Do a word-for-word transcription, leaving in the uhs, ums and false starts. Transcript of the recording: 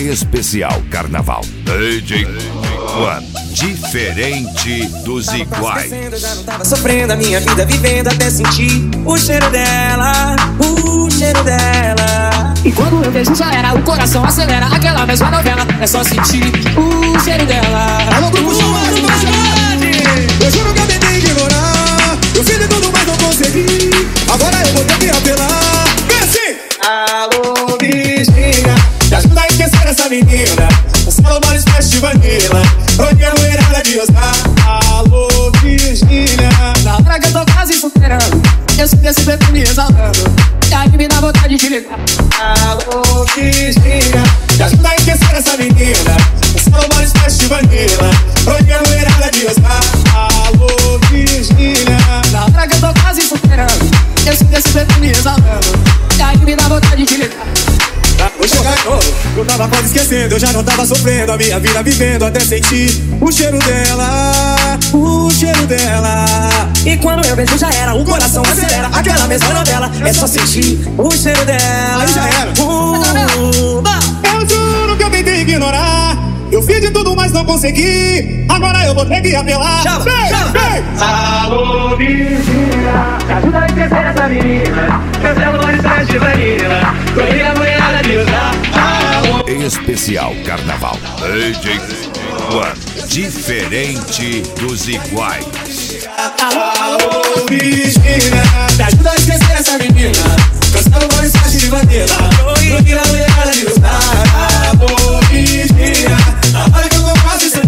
Especial Carnaval. D J One, diferente dos iguais. Já não tava sofrendo a minha vida, vivendo até sentir o cheiro dela, o cheiro dela. E quando eu vejo já era, o coração acelera. Aquela mesma novela, é só sentir o cheiro dela. Alô, grupo chamado pra eu juro que eu tentei ignorar. Eu fiz de tudo, mas não consegui. Agora eu vou ter que apelar. Vem assim! Alô, Virgínia, me ajuda a esquecer essa menina. O celular espécie de vanilla. Onde a mulherada de usar. Alô, Virgínia. Na hora que eu tô quase superando, eu sinto esse vento me exalando. E aí me dá vontade de ligar. alô, Virgínia, me ajuda a esquecer essa menina. O celular espécie de vanilla. Onde a mulherada de usar. Alô, Virgínia. Na hora que eu tô quase superando, eu sinto esse vento me exalando. E aí me dá vontade de ligar. Vou chegar de novo, eu tava quase esquecendo. Eu já não tava sofrendo a minha vida, vivendo até sentir o cheiro dela, o cheiro dela. E quando eu vejo já era, o coração acelera. Aquela mesma novela, é só sentir o cheiro dela. Aí já era. uh, Eu juro que eu tentei ignorar. Eu fiz de tudo, mas não consegui. Agora eu vou ter que apelar. Chama, vem, chama. vem. Alô, Virgínia, Me ajuda a esquecer essa menina. meu celular está de vanilla. Corri a mulherada de usar. Alô, Especial Carnaval. D J One, diferente dos iguais. Alô, Virgínia, me ajuda a esquecer essa menina. Meu celular está de vanilla. Corri a mulherada de usar. Alô, Virgínia, na hora que eu tô quase